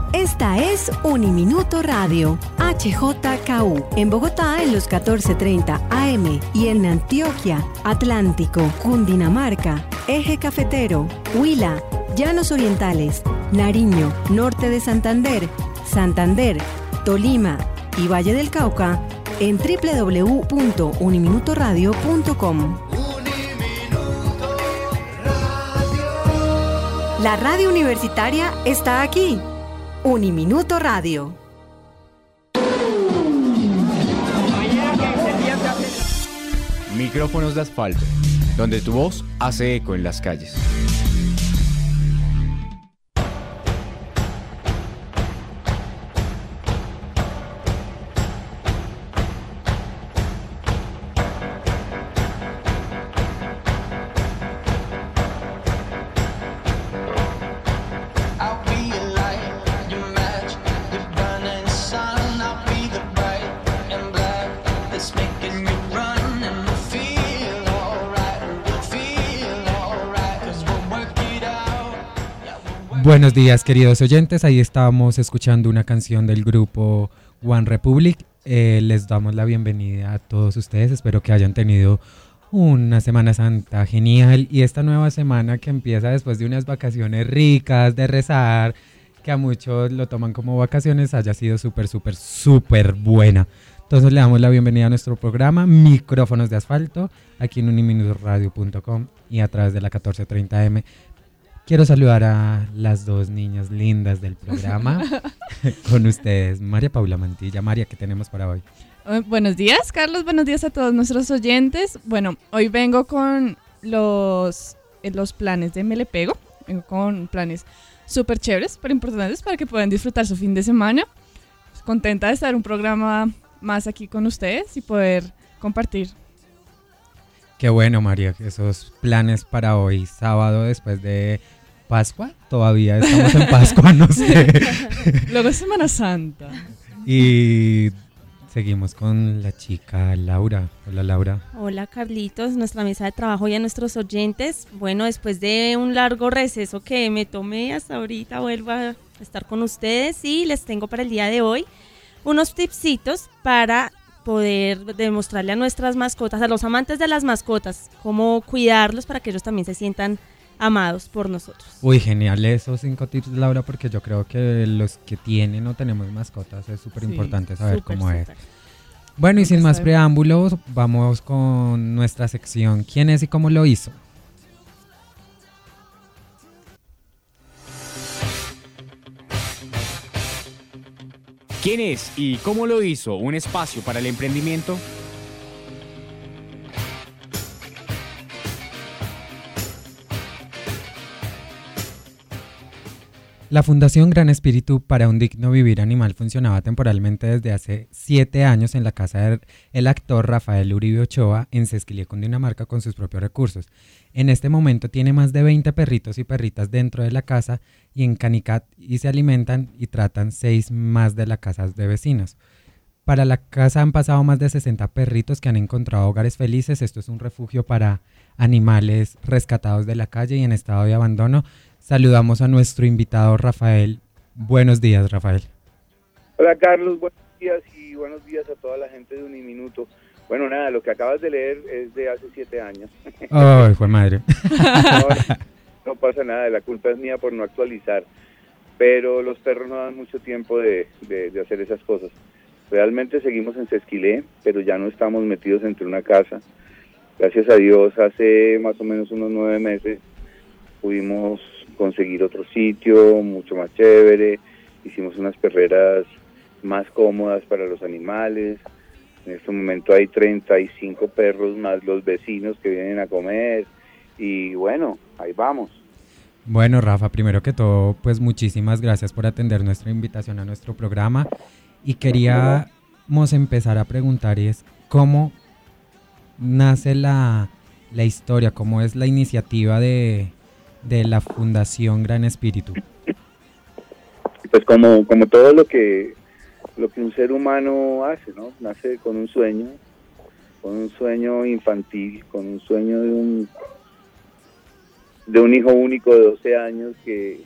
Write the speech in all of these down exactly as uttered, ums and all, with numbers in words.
Esta es Uniminuto Radio, H J K U, en Bogotá en los catorce treinta A M y en Antioquia, Atlántico, Cundinamarca, Eje Cafetero, Huila, Llanos Orientales, Nariño, Norte de Santander, Santander, Tolima y Valle del Cauca en doble u doble u doble u punto uniminuto radio punto com. La radio universitaria está aquí. Uniminuto Radio. Micrófonos de asfalto, donde tu voz hace eco en las calles. Buenos días, queridos oyentes, ahí estábamos escuchando una canción del grupo One Republic. Eh, les damos la bienvenida a todos ustedes, espero que hayan tenido una Semana Santa genial y esta nueva semana que empieza después de unas vacaciones ricas, de rezar, que a muchos lo toman como vacaciones, haya sido súper, súper, súper buena. Entonces le damos la bienvenida a nuestro programa Micrófonos de Asfalto, aquí en uniminuto radio punto com y a través de la catorce treinta A M. Quiero saludar a las dos niñas lindas del programa con ustedes, María Paula Mantilla. María, ¿qué tenemos para hoy? Uh, buenos días, Carlos. Buenos días a todos nuestros oyentes. Bueno, hoy vengo con los, eh, los planes de Me Le Pego. Vengo con planes súper chéveres, súper importantes para que puedan disfrutar su fin de semana. Contenta de estar en un programa más aquí con ustedes y poder compartir. Qué bueno, María, esos planes para hoy, sábado, después de Pascua. Todavía estamos en Pascua, no sé. Luego es Semana Santa. Y seguimos con la chica Laura. Hola, Laura. Hola, Carlitos, nuestra mesa de trabajo y a nuestros oyentes. Bueno, después de un largo receso que me tomé hasta ahorita, vuelvo a estar con ustedes y les tengo para el día de hoy unos tipsitos para poder demostrarle a nuestras mascotas, a los amantes de las mascotas, cómo cuidarlos para que ellos también se sientan amados por nosotros. Uy, genial esos cinco tips, Laura, porque yo creo que los que tienen o tenemos mascotas es súper importante sí, saber super, cómo super. es. Bueno, y sin más preámbulos, vamos con nuestra sección ¿Quién es y cómo lo hizo? ¿Quién es y cómo lo hizo? Un espacio para el emprendimiento. La Fundación Gran Espíritu para un Digno Vivir Animal funcionaba temporalmente desde hace siete años en la casa del actor Rafael Uribe Ochoa en Sesquilié, Cundinamarca, con sus propios recursos. En este momento tiene más de veinte perritos y perritas dentro de la casa y en Canicat y se alimentan y tratan seis más de las casas de vecinos. Para la casa han pasado más de sesenta perritos que han encontrado hogares felices. Esto es un refugio para animales rescatados de la calle y en estado de abandono. Saludamos a nuestro invitado Rafael. Buenos días, Rafael. Hola, Carlos. Buenos días y buenos días a toda la gente de Uniminuto. Bueno, nada, lo que acabas de leer es de hace siete años. ¡Ay, fue madre! No, no pasa nada, la culpa es mía por no actualizar. Pero los perros no dan mucho tiempo de, de, de hacer esas cosas. Realmente seguimos en Sesquilié, pero ya no estamos metidos entre una casa. Gracias a Dios, hace más o menos unos nueve meses pudimos conseguir otro sitio mucho más chévere. Hicimos unas perreras más cómodas para los animales. En este momento hay treinta y cinco perros más los vecinos que vienen a comer. Y bueno, ahí vamos. Bueno, Rafa, primero que todo, pues muchísimas gracias por atender nuestra invitación a nuestro programa. Y queríamos empezar a preguntar es cómo nace la, la historia, cómo es la iniciativa de, de la Fundación Gran Espíritu. Pues como, como todo lo que, lo que un ser humano hace, ¿no? Nace con un sueño, con un sueño infantil, con un sueño de un, de un hijo único de doce años que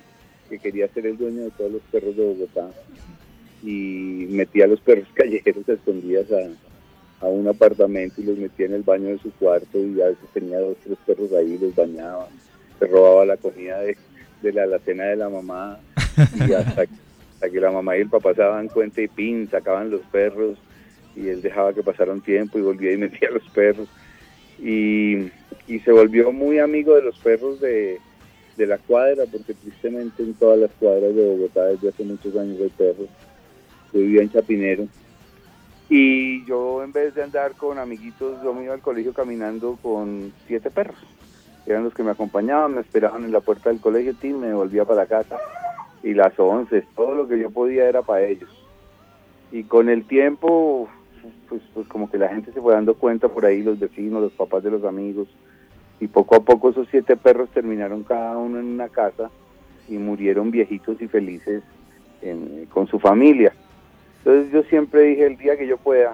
que quería ser el dueño de todos los perros de Bogotá y metía a los perros callejeros escondidas a, a un apartamento y los metía en el baño de su cuarto y a veces tenía dos, tres perros ahí, los bañaba, se robaba la comida de, de la alacena de la mamá y hasta, hasta que la mamá y el papá se daban cuenta y pin, sacaban los perros y él dejaba que pasara un tiempo y volvía y metía a los perros y, y se volvió muy amigo de los perros de, de la cuadra, porque tristemente en todas las cuadras de Bogotá desde hace muchos años hay perros. Yo vivía en Chapinero y yo, en vez de andar con amiguitos, yo me iba al colegio caminando con siete perros. Eran los que me acompañaban, me esperaban en la puerta del colegio, y me volvía para la casa y las once, todo lo que yo podía era para ellos. Y con el tiempo, pues, pues como que la gente se fue dando cuenta por ahí, los vecinos, los papás de los amigos, y poco a poco esos siete perros terminaron cada uno en una casa y murieron viejitos y felices en, con su familia. Entonces yo siempre dije, el día que yo pueda,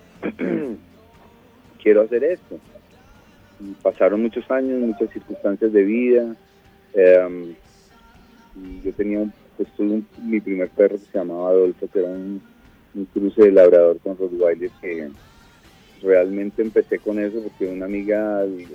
quiero hacer esto. Y pasaron muchos años, muchas circunstancias de vida. Eh, y yo tenía un, pues, tuve un, mi primer perro que se llamaba Adolfo, que era un, un cruce de labrador con rottweiler, que realmente empecé con eso porque una amiga le,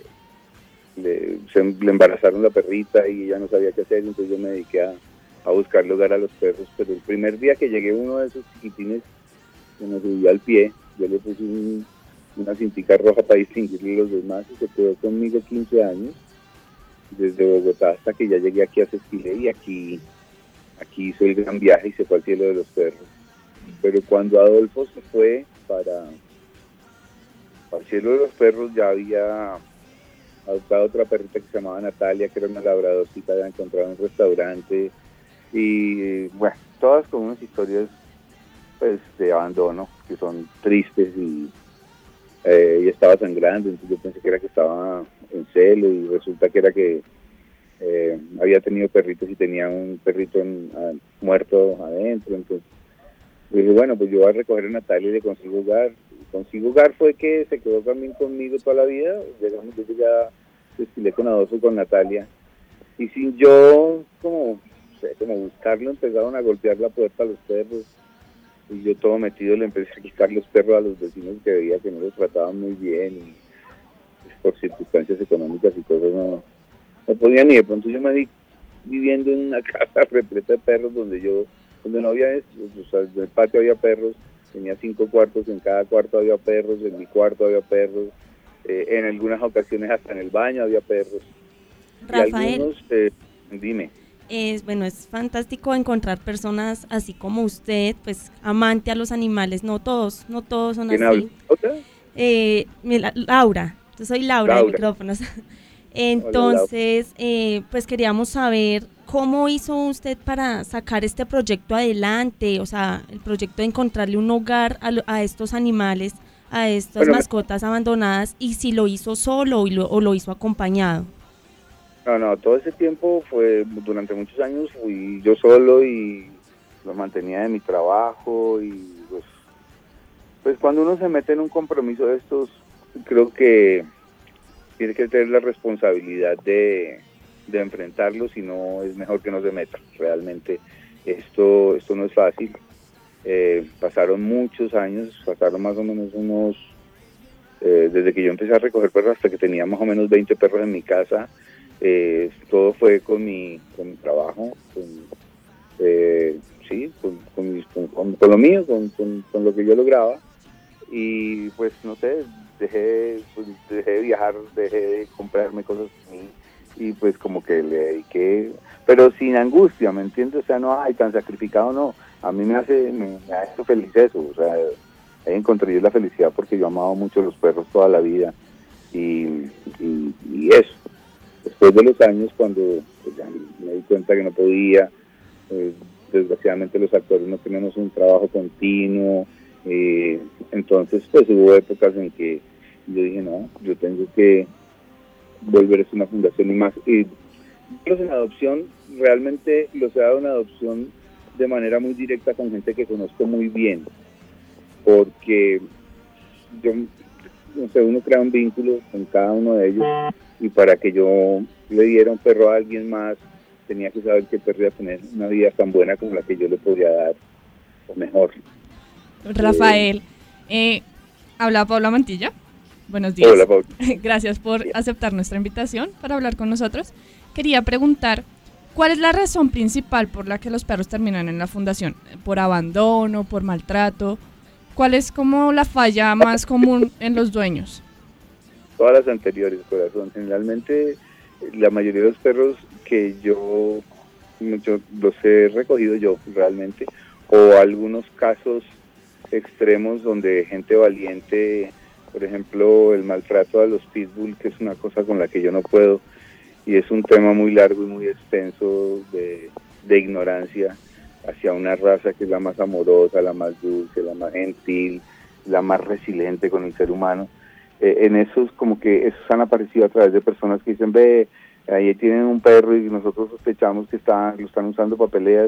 le, se, le embarazaron la perrita y ella no sabía qué hacer, entonces yo me dediqué a, a buscarle hogar a los perros. Pero el primer día que llegué uno de esos chiquitines que me subía al pie, yo le puse un, una cintica roja para distinguirle los demás y se quedó conmigo quince años, desde Bogotá hasta que ya llegué aquí a Sesquilé, y aquí, aquí hizo el gran viaje y se fue al cielo de los perros. Pero cuando Adolfo se fue para, para el cielo de los perros, ya había adoptado otra perrita que se llamaba Natalia, que era una labradorcita, había encontrado en un restaurante, y bueno, todas con unas historias pues de abandono que son tristes, y eh, ella estaba sangrando, entonces yo pensé que era que estaba en celo y resulta que era que eh, había tenido perritos y tenía un perrito en, a, muerto adentro. Entonces dije, bueno, pues yo voy a recoger a Natalia y le consigo hogar. Y consigo hogar fue que se quedó también conmigo toda la vida. Llegamos, yo ya desfilé con Adolfo y con Natalia, y sin yo como, no sé, como buscarlo, empezaron a golpear la puerta a los perros. Y yo todo metido le empecé a quitar los perros a los vecinos que veía que no los trataban muy bien, y pues, por circunstancias económicas y cosas no, no podían. Y de pronto yo me vi viviendo en una casa repleta de perros donde yo, donde no había esto, o sea, en el patio había perros, tenía cinco cuartos, en cada cuarto había perros, en mi cuarto había perros, eh, en algunas ocasiones hasta en el baño había perros. Rafael, y algunos, eh, dime. Es, bueno, es fantástico encontrar personas así como usted, pues amante a los animales. No todos, no todos son así. ¿Quién habla? ¿Otra? Eh, mira, Laura, yo soy Laura, Laura. de micrófonos. Entonces, Hola, eh, pues queríamos saber cómo hizo usted para sacar este proyecto adelante, o sea, el proyecto de encontrarle un hogar a, a estos animales, a estas bueno, mascotas me... abandonadas, y si lo hizo solo o lo, o lo hizo acompañado. No, no, todo ese tiempo fue, durante muchos años fui yo solo y los mantenía de mi trabajo, y pues, pues cuando uno se mete en un compromiso de estos, creo que tiene que tener la responsabilidad de, de enfrentarlo, si no es mejor que no se meta. Realmente esto, esto no es fácil. Eh, pasaron muchos años, pasaron más o menos unos, eh, desde que yo empecé a recoger perros hasta que tenía más o menos veinte perros en mi casa. Eh, todo fue con mi, con mi trabajo, con, eh, sí, con, con, mis, con, con, con lo mío, con, con, con lo que yo lograba, y pues no sé, dejé, pues, dejé de viajar, dejé de comprarme cosas a mí, y pues como que le dediqué, pero sin angustia, ¿me entiendes? O sea, no, ay, tan sacrificado no, a mí me hace, me, me ha hecho feliz eso, o sea, ahí encontré yo la felicidad porque yo amaba mucho los perros toda la vida, y, y, y eso. Después de los años, cuando pues, ya me di cuenta que no podía, eh, desgraciadamente los actores no tenemos un trabajo continuo, eh, entonces pues hubo épocas en que yo dije, no, yo tengo que volver a ser una fundación y más. Y los en adopción, realmente los he dado en adopción de manera muy directa con gente que conozco muy bien, porque yo, no sé, uno crea un vínculo con cada uno de ellos, y para que yo le diera un perro a alguien más, tenía que saber que el perro iba a tener una vida tan buena como la que yo le podía dar, o mejor. Rafael, eh, habla Paula Mantilla. Buenos días. Hola, Paula. Gracias por aceptar nuestra invitación para hablar con nosotros. Quería preguntar, ¿cuál es la razón principal por la que los perros terminan en la fundación? ¿Por abandono, por maltrato? ¿Cuál es como la falla más común en los dueños? Todas las anteriores, corazón. Generalmente, la mayoría de los perros que yo, yo los he recogido yo realmente, o algunos casos extremos donde gente valiente, por ejemplo, el maltrato a los pitbull, que es una cosa con la que yo no puedo, y es un tema muy largo y muy extenso de, de ignorancia hacia una raza que es la más amorosa, la más dulce, la más gentil, la más resiliente con el ser humano. Eh, en esos, como que esos han aparecido a través de personas que dicen, ve, ahí tienen un perro y nosotros sospechamos que están, lo están usando para peleas,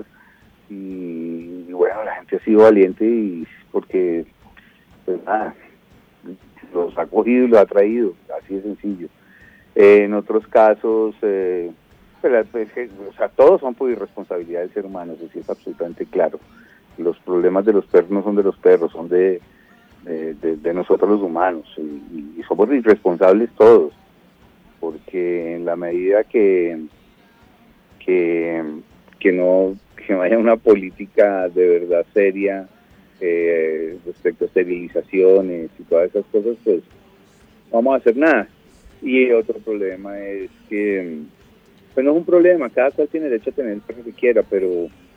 y, y bueno, la gente ha sido valiente y porque, pues nada, los ha cogido y los ha traído, así de sencillo. Eh, en otros casos, eh, pero, pues, o sea, todos son por irresponsabilidad del ser humano, eso sí es absolutamente claro. Los problemas de los perros no son de los perros, son de, de, de, de nosotros los humanos, y, y somos irresponsables todos, porque en la medida que, que, que no, que no haya una política de verdad seria, Eh, respecto a esterilizaciones y todas esas cosas, pues no vamos a hacer nada. Y otro problema es que, pues no es un problema, cada cual tiene derecho a tener el perro que quiera, pero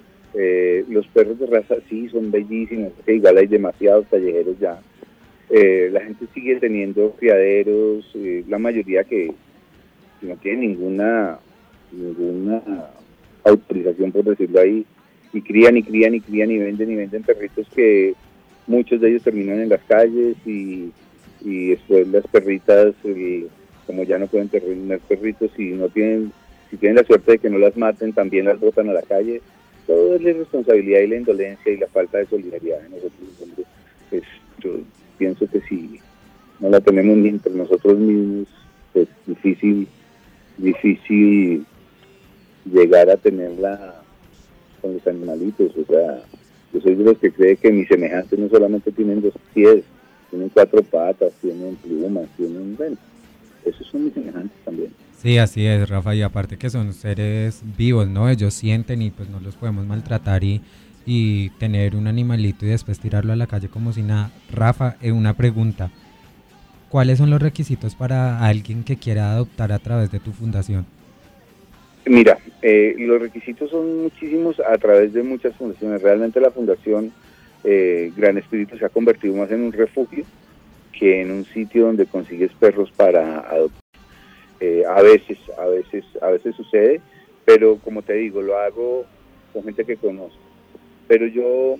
eh, los perros de raza sí son bellísimos, que igual hay demasiados callejeros ya. Eh, la gente sigue teniendo criaderos, eh, la mayoría que no tiene ninguna ninguna autorización, por decirlo ahí, y crían y crían y crían y venden y venden perritos que muchos de ellos terminan en las calles, y, y después las perritas, y como ya no pueden tener perritos, y no tienen, si tienen la suerte de que no las maten, también las botan a la calle. Todo es la irresponsabilidad y la indolencia y la falta de solidaridad de nosotros los hombres. Pues yo pienso que si no la tenemos ni entre nosotros mismos, pues difícil, difícil llegar a tenerla con los animalitos. O sea, yo soy de los que cree que mis semejantes no solamente tienen dos pies, tienen cuatro patas, tienen plumas, tienen, bueno, esos son mis semejantes también. Sí, así es, Rafa, y aparte que son seres vivos, ¿no? Ellos sienten y pues no los podemos maltratar y, y tener un animalito y después tirarlo a la calle como si nada. Rafa, eh, una pregunta, ¿cuáles son los requisitos para alguien que quiera adoptar a través de tu fundación? Mira, eh, los requisitos son muchísimos a través de muchas fundaciones. Realmente la Fundación eh, Gran Espíritu se ha convertido más en un refugio que en un sitio donde consigues perros para adoptar. Eh, a veces, a veces, a veces sucede, pero como te digo, lo hago con gente que conozco. Pero yo,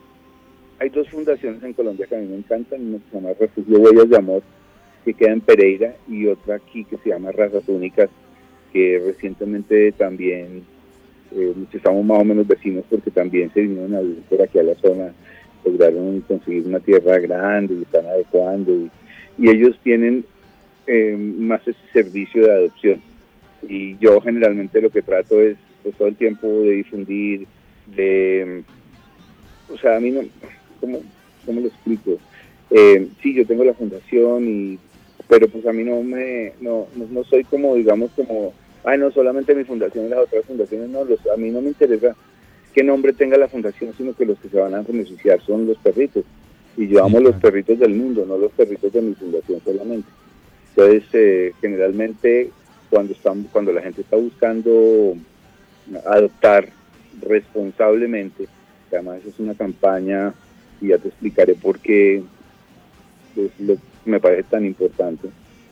hay dos fundaciones en Colombia que a mí me encantan, una se llama Refugio Huellas de Amor, que queda en Pereira, y otra aquí que se llama Razas Únicas, que recientemente también, eh, estamos más o menos vecinos porque también se vinieron a vivir por aquí a la zona, lograron conseguir una tierra grande y están adecuando, y, y ellos tienen eh, más ese servicio de adopción, y yo generalmente lo que trato es pues, todo el tiempo de difundir, de, o sea, a mí no, ¿cómo, cómo lo explico? Eh, sí, yo tengo la fundación, y pero pues a mí no me, no, no, no soy como, digamos, como, ay, no, solamente mi fundación y las otras fundaciones, no, los, a mí no me interesa qué nombre tenga la fundación, sino que los que se van a beneficiar son los perritos, y yo amo los perritos del mundo, no los perritos de mi fundación solamente. Entonces, eh, generalmente, cuando estamos, cuando la gente está buscando adoptar responsablemente, que además es una campaña, y ya te explicaré por qué, pues, lo me parece tan importante.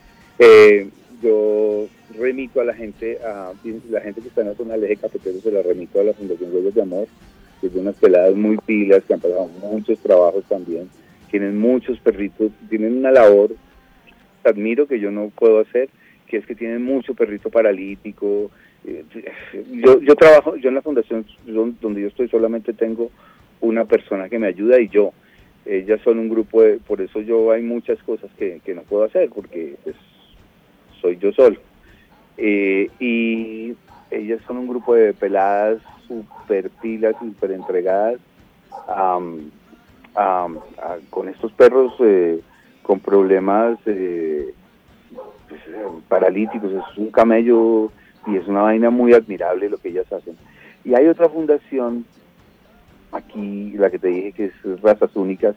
Eh, yo remito a la gente, a la gente que está en la zona del eje cafetero, se la remito a la Fundación Huellas de Amor, que es de unas peladas muy pilas, que han pasado muchos trabajos también, tienen muchos perritos, tienen una labor que admiro, que yo no puedo hacer, que es que tienen mucho perrito paralítico. Eh, yo, yo trabajo, yo en la fundación donde yo estoy solamente tengo una persona que me ayuda, y yo. Ellas son un grupo de, por eso yo hay muchas cosas que, que no puedo hacer, porque pues, soy yo solo. Eh, y ellas son un grupo de peladas súper pilas, súper entregadas um, um, a, con estos perros eh, con problemas eh, pues, paralíticos. Es un camello y es una vaina muy admirable lo que ellas hacen. Y hay otra fundación aquí, la que te dije, que es Razas Únicas,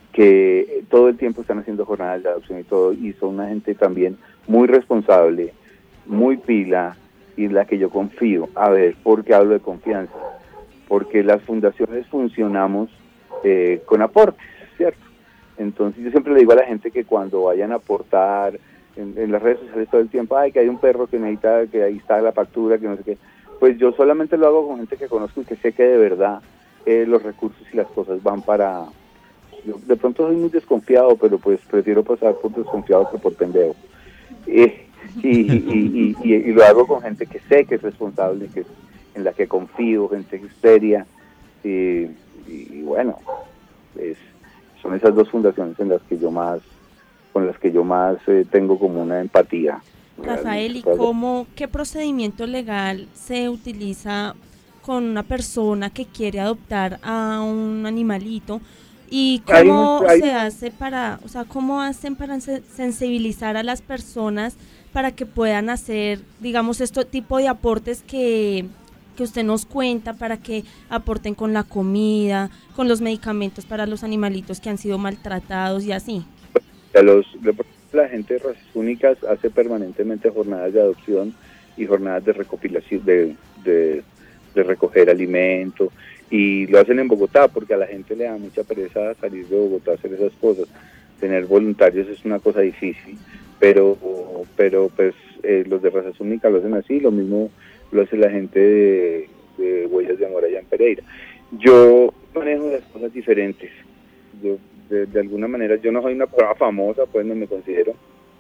que todo el tiempo están haciendo jornadas de adopción y todo, y son una gente también muy responsable, muy pila, y en la que yo confío. A ver, ¿por qué hablo de confianza? Porque las fundaciones funcionamos eh, con aportes, ¿cierto? Entonces yo siempre le digo a la gente que cuando vayan a aportar en, en las redes sociales todo el tiempo, ay, que hay un perro que necesita, que ahí está la factura, que no sé qué, pues yo solamente lo hago con gente que conozco y que sé que de verdad eh, los recursos y las cosas van para... Yo de pronto soy muy desconfiado, pero pues prefiero pasar por desconfiado que por pendejo. Eh, y, y, y, y, y lo hago con gente que sé que es responsable, que es, en la que confío, gente seria, y, y, y bueno, es, son esas dos fundaciones en las que yo más, con las que yo más eh, tengo como una empatía. Rafael, ¿y cómo, qué procedimiento legal se utiliza con una persona que quiere adoptar a un animalito? ¿Y cómo hay, hay, se hace para, o sea, cómo hacen para sensibilizar a las personas para que puedan hacer, digamos, este tipo de aportes que, que usted nos cuenta, para que aporten con la comida, con los medicamentos para los animalitos que han sido maltratados y así? Los, la gente de Razas Únicas hace permanentemente jornadas de adopción y jornadas de recopilación, de, de, de recoger alimento. Y lo hacen en Bogotá porque a la gente le da mucha pereza salir de Bogotá a hacer esas cosas. Tener voluntarios es una cosa difícil, pero pero pues eh, los de Razas Únicas lo hacen así, lo mismo lo hace la gente de, de Huellas de Amor allá en Pereira. Yo manejo las cosas diferentes. Yo de, de alguna manera, yo no soy una persona famosa, pues no me considero,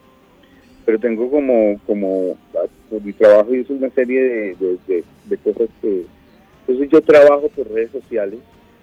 pero tengo como, como mi trabajo y eso es una serie de, de, de, de cosas que... Entonces yo trabajo por redes sociales,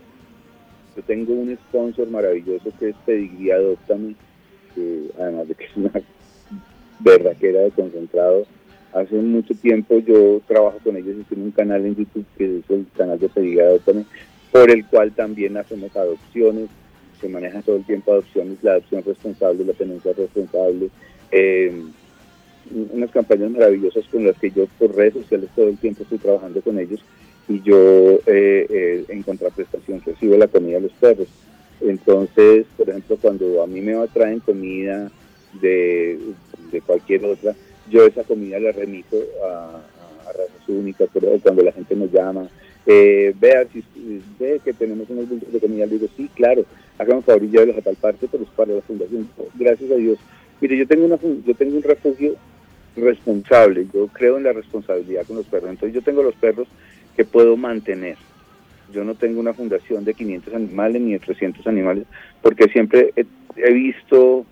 yo tengo un sponsor maravilloso que es Pedigrí Adóptame, que además de que es una berraquera de concentrado. Hace mucho tiempo yo trabajo con ellos y tengo un canal en YouTube que es el canal de Pedigrí Adóptame, por el cual también hacemos adopciones, se manejan todo el tiempo adopciones, la adopción responsable, la tenencia responsable, eh, unas campañas maravillosas con las que yo por redes sociales todo el tiempo estoy trabajando con ellos. Y yo eh, eh, en contraprestación recibo la comida de los perros. Entonces, por ejemplo, cuando a mí me traen comida de, de cualquier otra, yo esa comida la remito a, a Razas Únicas, pero cuando la gente nos llama, eh, vea, si ve que tenemos unos bultos de comida, le digo, sí, claro, hagan un favor y llévelos a tal parte, pero es para la fundación. Gracias a Dios. Mire, yo tengo, una, yo tengo un refugio responsable, yo creo en la responsabilidad con los perros, entonces yo tengo los perros que puedo mantener. Yo no tengo una fundación de quinientos animales ni de trescientos animales, porque siempre he, he visto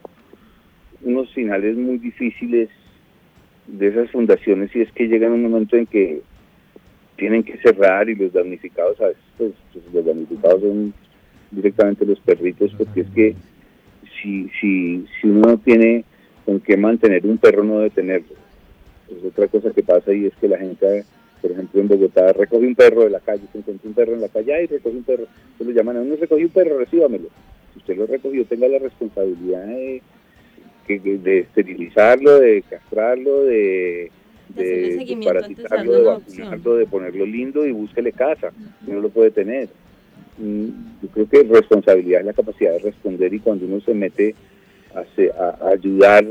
unos finales muy difíciles de esas fundaciones, y es que llegan un momento en que tienen que cerrar y los damnificados, a veces pues, pues, los damnificados son directamente los perritos, porque es que si, si, si uno no tiene con qué mantener un perro, no debe tenerlo. Es otra cosa que pasa, y es que la gente, por ejemplo, en Bogotá, recoge un perro de la calle, se encuentra un perro en la calle, ay, recoge un perro, se lo llaman a uno, recogió un perro, recíbamelo. Si usted lo recogió, tenga la responsabilidad de, de, de esterilizarlo, de castrarlo, de, de, de parasizarlo, de vacunarlo, de ponerlo lindo y búsquele casa, uh-huh. Si no lo puede tener. Yo creo que responsabilidad es la capacidad de responder, y cuando uno se mete a, a, a ayudar,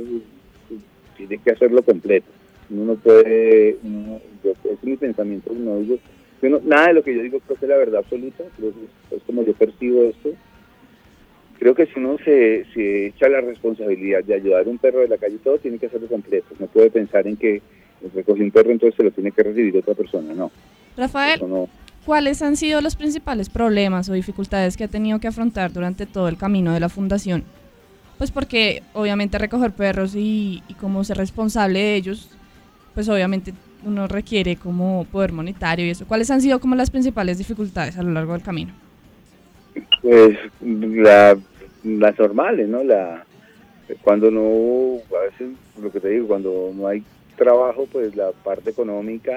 tiene que hacerlo completo. Uno no puede, uno, yo, es mi pensamiento, no digo, yo no, nada de lo que yo digo creo que es la verdad absoluta, creo que es como yo percibo esto. Creo que si uno se, se echa la responsabilidad de ayudar a un perro de la calle, todo tiene que hacerlo completo. No puede pensar en que recogió un perro, entonces se lo tiene que recibir otra persona, no. Rafael, no. ¿Cuáles han sido los principales problemas o dificultades que ha tenido que afrontar durante todo el camino de la fundación? Pues porque obviamente recoger perros y, y como ser responsable de ellos, pues obviamente uno requiere como poder monetario y eso. ¿Cuáles han sido como las principales dificultades a lo largo del camino? Pues la, las normales, ¿no? La cuando no, a veces lo que te digo, cuando no hay trabajo, pues la parte económica,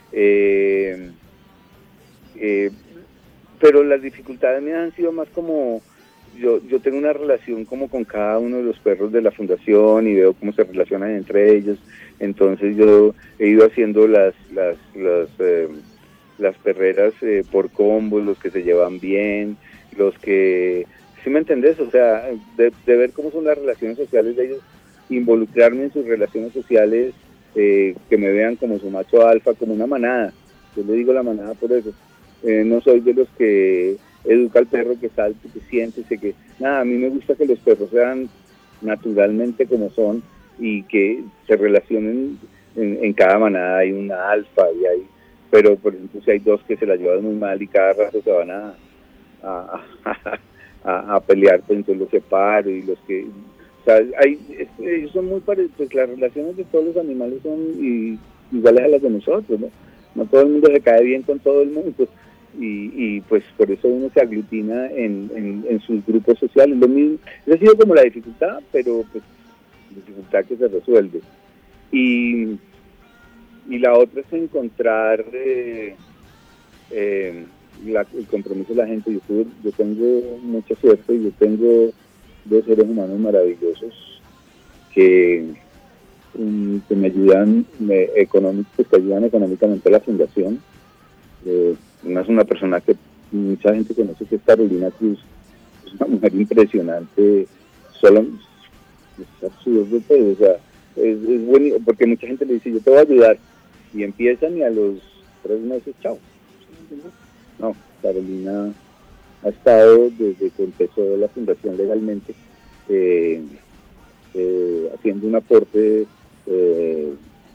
Eh, eh, pero las dificultades mías han sido más como, yo, yo tengo una relación como con cada uno de los perros de la fundación y veo cómo se relacionan entre ellos, entonces yo he ido haciendo las, las, las, eh, las perreras eh, por combos, los que se llevan bien, los que, ¿sí me entendés? O sea, de, de ver cómo son las relaciones sociales de ellos, involucrarme en sus relaciones sociales, eh, que me vean como su macho alfa, como una manada. Yo le digo la manada por eso. Eh, no soy de los que educa al perro que salte, que siéntese, que nada, a mí me gusta que los perros sean naturalmente como son y que se relacionen en, en cada manada. Hay una alfa y hay, pero por ejemplo si hay dos que se la llevan muy mal y cada rato se van a a, a, a, a pelear, pues entonces los separo y los que, o sea, hay, es, ellos son muy parecidos, pues las relaciones de todos los animales son y, iguales a las de nosotros, ¿no? No todo el mundo se cae bien con todo el mundo, pues, y, y pues por eso uno se aglutina en, en, en sus grupos sociales, lo mismo, esa ha sido como la dificultad, pero pues dificultad que se resuelve. Y, y la otra es encontrar eh, eh, la, el compromiso de la gente. Yo, tuve, yo tengo mucha suerte y yo tengo dos seres humanos maravillosos que, um, que me ayudan me, económicamente, que ayudan económicamente a la fundación. Eh, una es una persona que mucha gente conoce, que es Carolina Cruz, es una mujer impresionante, solo es absurdo, pues, o sea, es, es bueno, porque mucha gente le dice, yo te voy a ayudar, y empiezan y a los tres meses, chao. No, Carolina ha estado desde que empezó la fundación legalmente, eh, eh, haciendo un aporte eh,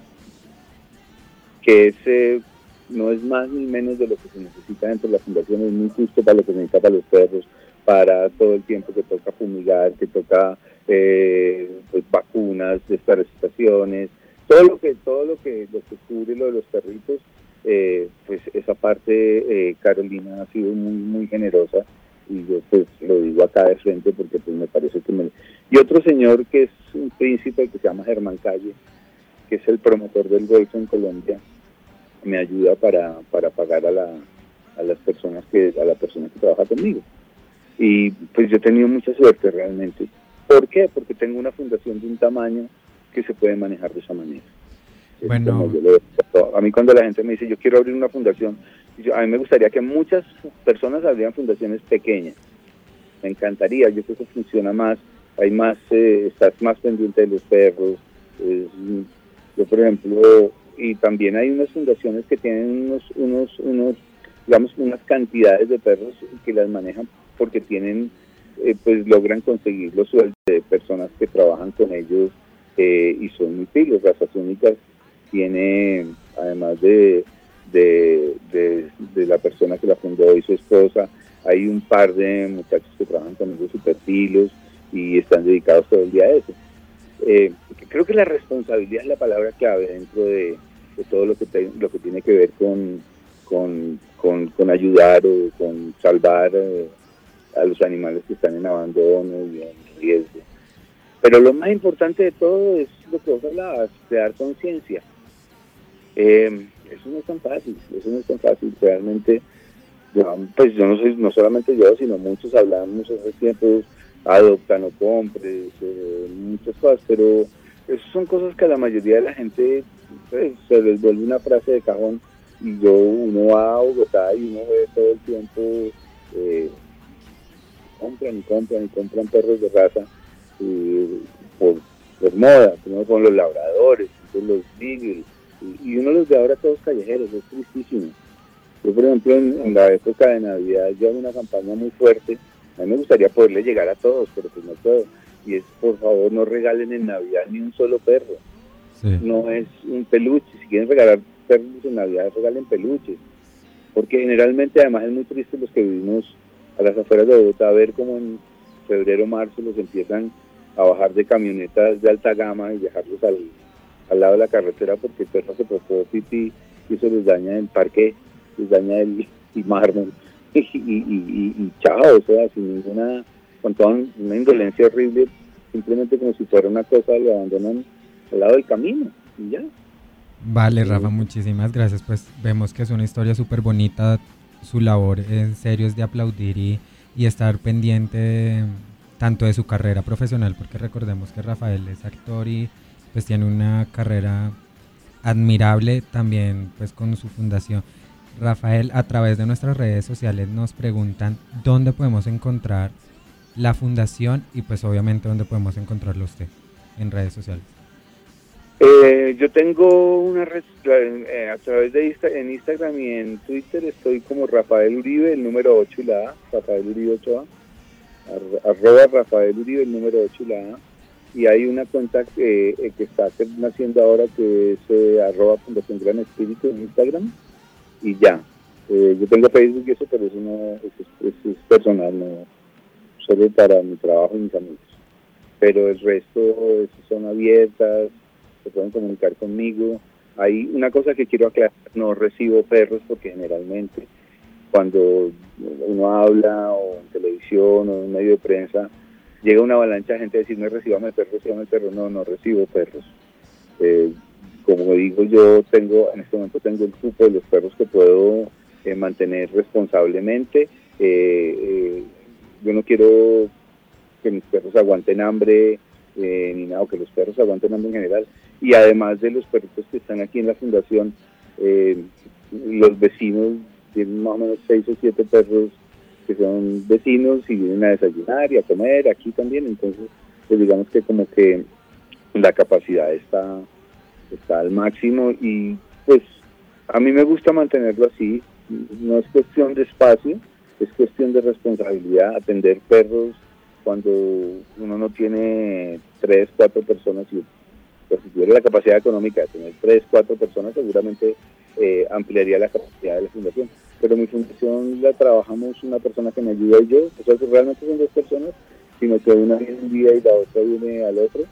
que es, eh, no es más ni menos de lo que se necesita dentro de la fundación, es muy justo para lo que se necesita para los perros, para todo el tiempo que toca fumigar, que toca eh, pues, vacunas, desparasitaciones, todo lo que todo lo que lo que cubre lo de los perritos, eh, pues esa parte eh, Carolina ha sido muy muy generosa y yo pues lo digo acá de frente porque pues me parece que me... Y otro señor que es un príncipe que se llama Germán Calle, que es el promotor del golf en Colombia, me ayuda para, para pagar a la a las personas que a la persona que trabaja conmigo. Y pues yo he tenido mucha suerte realmente. ¿Por qué? Porque tengo una fundación de un tamaño que se puede manejar de esa manera. Bueno, lo, a mí cuando la gente me dice yo quiero abrir una fundación, yo, a mí me gustaría que muchas personas abrieran fundaciones pequeñas. Me encantaría, yo creo que funciona más, hay más, eh, estás más pendiente de los perros. Es, yo por ejemplo, y también hay unas fundaciones que tienen unos, unos, unos, digamos, unas cantidades de perros que las manejan porque tienen, eh, pues logran conseguir los sueldos de personas que trabajan con ellos eh, y son muy pilos. Razas Únicas tiene, además de, de, de, de la persona que la fundó y su esposa, hay un par de muchachos que trabajan con ellos super pilos y están dedicados todo el día a eso. Eh, creo que la responsabilidad es la palabra clave dentro de, de todo lo que, te, lo que tiene que ver con, con, con, con ayudar o con salvar eh, a los animales que están en abandono y en riesgo. Pero lo más importante de todo es lo que vos hablabas, crear conciencia. Eh, eso no es tan fácil, eso no es tan fácil. Realmente, yo, pues yo no soy, no solamente yo, sino muchos hablamos hace tiempo, adopta, no compres, eh, muchas cosas, pero esas son cosas que a la mayoría de la gente pues, se les vuelve una frase de cajón. Y yo, uno va a Bogotá y uno ve todo el tiempo, eh, compran y compran y compran perros de raza eh, por, por moda, primero con los labradores, entonces los beagles, y, y uno los ve ahora todos callejeros, es tristísimo. Yo, por ejemplo, en, en la época de Navidad yo hago una campaña muy fuerte. A mí me gustaría poderle llegar a todos, pero pues no puedo. Y es, por favor, no regalen en Navidad ni un solo perro. Sí. No es un peluche. Si quieren regalar perros en Navidad, regalen peluches. Porque generalmente, además, es muy triste los que vivimos a las afueras de Bogotá, a ver cómo en febrero o marzo los empiezan a bajar de camionetas de alta gama y dejarlos al, al lado de la carretera porque el perro se popó pipí y eso les daña el parque, les daña el, el mármol. Y, y, y, y chao, o sea, sin ninguna, con toda una indolencia horrible, simplemente como si fuera una cosa, lo abandonan al lado del camino y ya. Vale, Rafa, muchísimas gracias. Pues vemos que es una historia súper bonita. Su labor en serio es de aplaudir y, y estar pendiente tanto de su carrera profesional, porque recordemos que Rafael es actor y pues tiene una carrera admirable también pues con su fundación. Rafael, a través de nuestras redes sociales nos preguntan dónde podemos encontrar la fundación y pues obviamente dónde podemos encontrarlo usted en redes sociales. Eh, yo tengo una red eh, a través de Insta, en Instagram y en Twitter estoy como Rafael Uribe, el número ocho y la A, Rafael Uribe ocho A, ar, arroba Rafael Uribe, el número ocho y la A, y hay una cuenta que, eh, que está naciendo ahora que es eh, arroba Fundación Gran Espíritu en Instagram, y ya. Eh, yo tengo Facebook y eso, pero eso no eso es, eso es personal, no solo para mi trabajo y mis amigos. Pero el resto eso son abiertas, se pueden comunicar conmigo. Hay una cosa que quiero aclarar, no recibo perros porque generalmente cuando uno habla o en televisión o en un medio de prensa llega una avalancha de gente a decirme recíbame perro, recíbame perro. No, no recibo perros. Eh, como digo, yo tengo, en este momento tengo el grupo de los perros que puedo eh, mantener responsablemente. Eh, eh, yo no quiero que mis perros aguanten hambre, eh, ni nada, o que los perros aguanten hambre en general. Y además de los perritos que están aquí en la fundación, eh, los vecinos tienen más o menos seis o siete perros que son vecinos y vienen a desayunar y a comer aquí también. Entonces, pues digamos que como que la capacidad está, está al máximo y pues a mí me gusta mantenerlo así. No es cuestión de espacio, es cuestión de responsabilidad. Atender perros cuando uno no tiene tres, cuatro personas y pues si tuviera la capacidad económica de tener tres, cuatro personas, seguramente eh, ampliaría la capacidad de la fundación. Pero mi fundación la trabajamos una persona que me ayuda y yo, o sea que realmente son dos personas, sino que una viene un día y la otra viene al otro,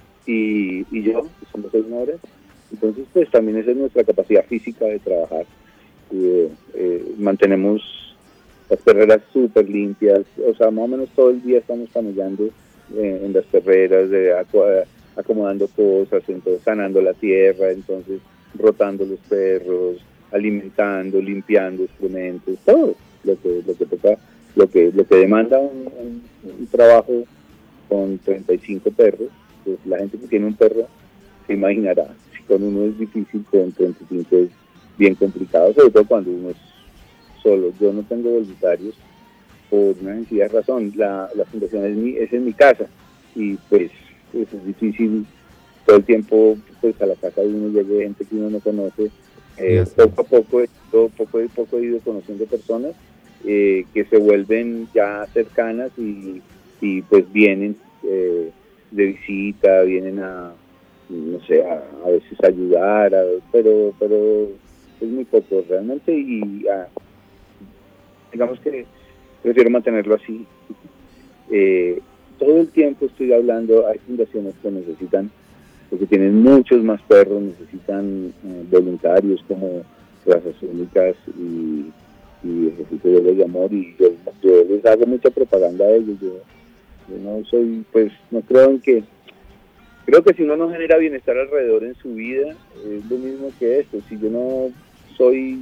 y, y yo, que somos seis horas. Entonces, pues también esa es nuestra capacidad física de trabajar. Eh, eh, mantenemos las perreras súper limpias, o sea, más o menos todo el día estamos camellando eh, en las perreras, de acua, acomodando cosas, entonces sanando la tierra, entonces rotando los perros, alimentando, limpiando excrementos, todo lo que lo que toca, lo que lo que demanda un, un, un trabajo con treinta y cinco perros. Pues la gente que tiene un perro se imaginará, si con uno es difícil, con treinta y cinco es bien complicado, sobre todo cuando uno es solo. Yo no tengo voluntarios por una sencilla razón, la, la fundación es, mi, es en mi casa y pues pues es difícil todo el tiempo, pues a la casa de uno llegue gente que uno no conoce. Eh, poco a poco, todo, poco a poco he ido conociendo personas eh, que se vuelven ya cercanas y, y pues vienen eh, de visita, vienen a, no sé, a, a veces ayudar, a, pero pero es muy poco realmente y a, digamos que prefiero mantenerlo así. Eh, todo el tiempo estoy hablando, hay fundaciones que necesitan, porque tienen muchos más perros, necesitan eh, voluntarios como Razas Únicas y, y Ejército de de Amor, y yo, yo les hago mucha propaganda a ellos. Yo, yo no soy, pues, no creo en que, creo que si uno no genera bienestar alrededor en su vida, es lo mismo que esto. Si yo no soy,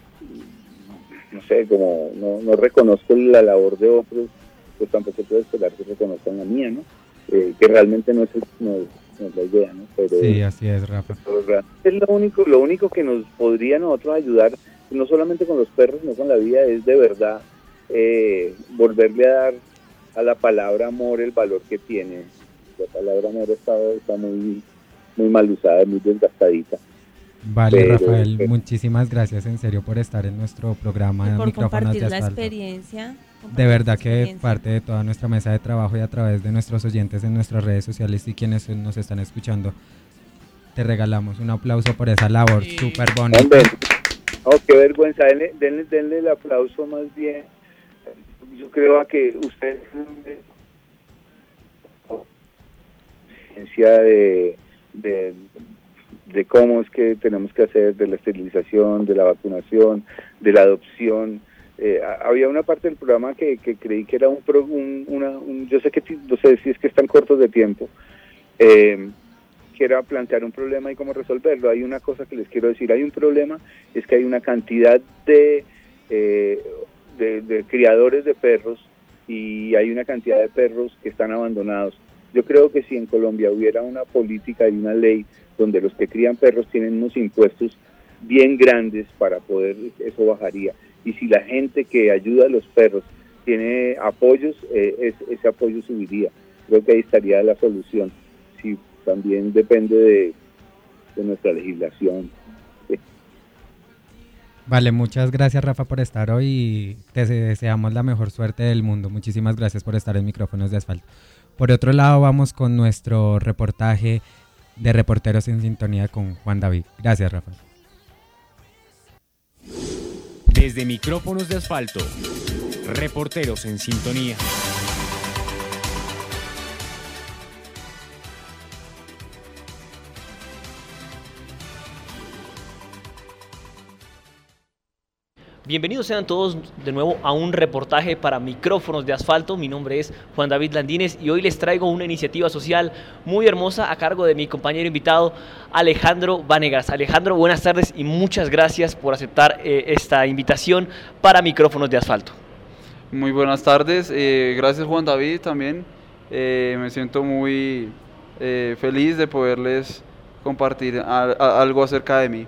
no sé, como no, no reconozco la labor de otros, pues tampoco puedo esperar que reconozcan la mía, ¿no? Eh, que realmente no es, no, no es la idea, ¿no? Pero, sí, así es, Rafa. Es lo único, lo único que nos podría a nosotros ayudar, no solamente con los perros, sino con la vida, es de verdad eh, volverle a dar a la palabra amor el valor que tiene. La palabra amor está, está muy, muy mal usada, muy desgastadita. Vale, pero, Rafael, pero, muchísimas gracias en serio por estar en nuestro programa y por Micrófonos compartir de Asfalto. la experiencia. De verdad que parte de toda nuestra mesa de trabajo y a través de nuestros oyentes en nuestras redes sociales y quienes nos están escuchando, te regalamos un aplauso por esa labor sí. súper bonita. Hombre, oh, qué vergüenza, denle, denle, denle el aplauso más bien. Yo creo que ustedes de, de, de cómo es que tenemos que hacer, de la esterilización, de la vacunación, de la adopción. Eh, había una parte del programa que, que creí que era un, un, una, un yo sé que no sé si es que están cortos de tiempo, eh, quiera plantear un problema y cómo resolverlo. Hay una cosa que les quiero decir, hay un problema, es que hay una cantidad de, eh, de, de criadores de perros y hay una cantidad de perros que están abandonados. Yo creo que si en Colombia hubiera una política y una ley donde los que crían perros tienen unos impuestos bien grandes para poder, eso bajaría. Y si la gente que ayuda a los perros tiene apoyos, eh, es, ese apoyo subiría. Creo que ahí estaría la solución. Sí, también depende de, de nuestra legislación. Sí. Vale, muchas gracias Rafa por estar hoy y te deseamos la mejor suerte del mundo. Muchísimas gracias por estar en Micrófonos de Asfalto. Por otro lado, vamos con nuestro reportaje de Reporteros en Sintonía con Juan David. Gracias, Rafa. Desde Micrófonos de Asfalto, Reporteros en Sintonía. Bienvenidos sean todos de nuevo a un reportaje para Micrófonos de Asfalto. Mi nombre es Juan David Landines y hoy les traigo una iniciativa social muy hermosa a cargo de mi compañero invitado Alejandro Vanegas. Alejandro, buenas tardes y muchas gracias por aceptar eh, esta invitación para Micrófonos de Asfalto. Muy buenas tardes, eh, gracias Juan David también. Eh, me siento muy eh, feliz de poderles compartir a, a, algo acerca de mí.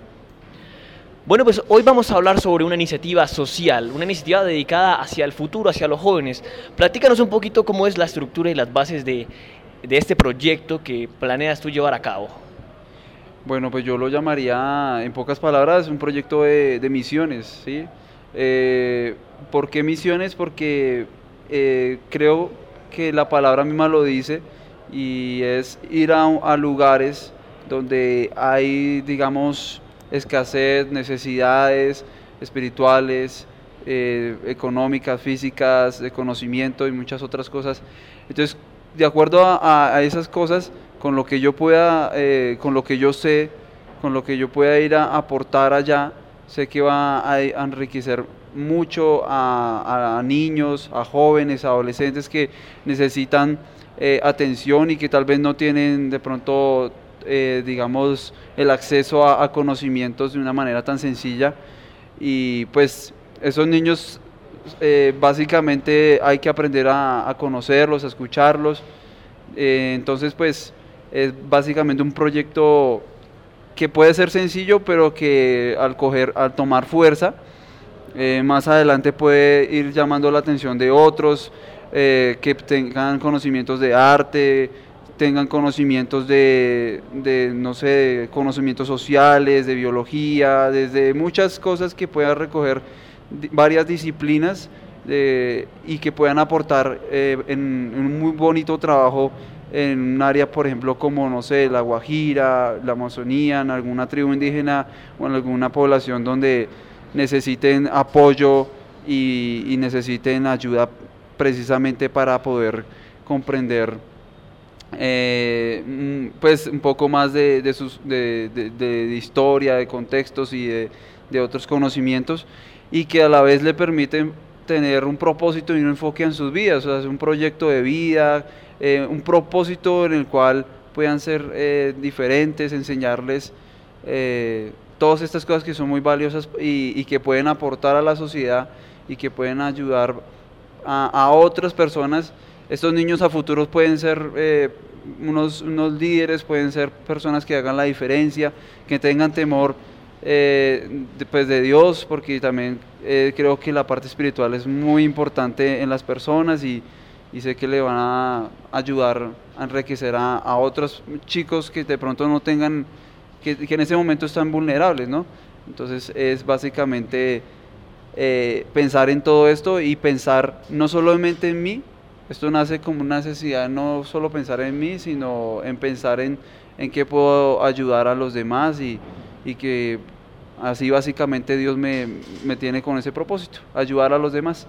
Bueno, pues hoy vamos a hablar sobre una iniciativa social, una iniciativa dedicada hacia el futuro, hacia los jóvenes. Platícanos un poquito cómo es la estructura y las bases de, de este proyecto que planeas tú llevar a cabo. Bueno, pues yo lo llamaría, en pocas palabras, un proyecto de, de misiones, ¿sí? Eh, ¿Por qué misiones? Porque eh, creo que la palabra misma lo dice y es ir a, a lugares donde hay, digamos, escasez, necesidades espirituales, eh, económicas, físicas, de conocimiento y muchas otras cosas. Entonces, de acuerdo a, a esas cosas, con lo que yo pueda, eh, con lo que yo sé, con lo que yo pueda ir a aportar allá, sé que va a, a enriquecer mucho a, a niños, a jóvenes, a adolescentes que necesitan eh, atención y que tal vez no tienen de pronto Eh, digamos, el acceso a, a conocimientos de una manera tan sencilla. Y pues esos niños eh, básicamente hay que aprender a, a conocerlos, a escucharlos. Eh, entonces pues es básicamente un proyecto que puede ser sencillo, pero que al coger, al tomar fuerza, eh, más adelante puede ir llamando la atención de otros, eh, que tengan conocimientos de arte, tengan conocimientos de, de, no sé, de conocimientos sociales, de biología, desde muchas cosas que puedan recoger di, varias disciplinas de, y que puedan aportar eh, en, en un muy bonito trabajo en un área, por ejemplo, como, no sé, la Guajira, la Amazonía, en alguna tribu indígena o en alguna población donde necesiten apoyo y, y necesiten ayuda precisamente para poder comprender Eh, pues un poco más de, de, sus, de, de, de historia, de contextos y de, de otros conocimientos, y que a la vez le permiten tener un propósito y un enfoque en sus vidas, o sea, un proyecto de vida, eh, un propósito en el cual puedan ser eh, diferentes, enseñarles eh, todas estas cosas que son muy valiosas y, y que pueden aportar a la sociedad y que pueden ayudar a, a otras personas. Estos niños a futuros pueden ser eh, unos, unos líderes, pueden ser personas que hagan la diferencia, que tengan temor eh, de, pues de Dios, porque también eh, creo que la parte espiritual es muy importante en las personas y, y sé que le van a ayudar a enriquecer a, a otros chicos que de pronto no tengan, que, que en ese momento están vulnerables, ¿no? Entonces es básicamente eh, pensar en todo esto y pensar no solamente en mí. Esto nace como una necesidad, no solo pensar en mí, sino en pensar en, en qué puedo ayudar a los demás y, y que así básicamente Dios me, me tiene con ese propósito, ayudar a los demás.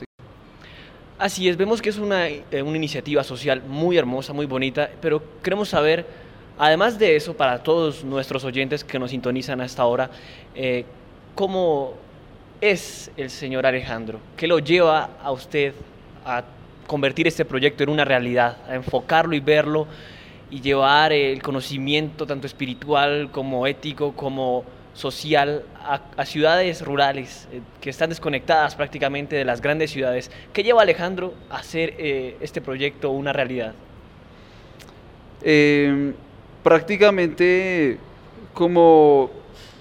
Así es, vemos que es una, eh, una iniciativa social muy hermosa, muy bonita, pero queremos saber, además de eso, para todos nuestros oyentes que nos sintonizan a esta hora, eh, ¿cómo es el señor Alejandro? ¿Qué lo lleva a usted a convertir este proyecto en una realidad, a enfocarlo y verlo y llevar el conocimiento tanto espiritual como ético como social a, a ciudades rurales eh, que están desconectadas prácticamente de las grandes ciudades. ¿Qué lleva a Alejandro a hacer eh, este proyecto una realidad? Eh, prácticamente como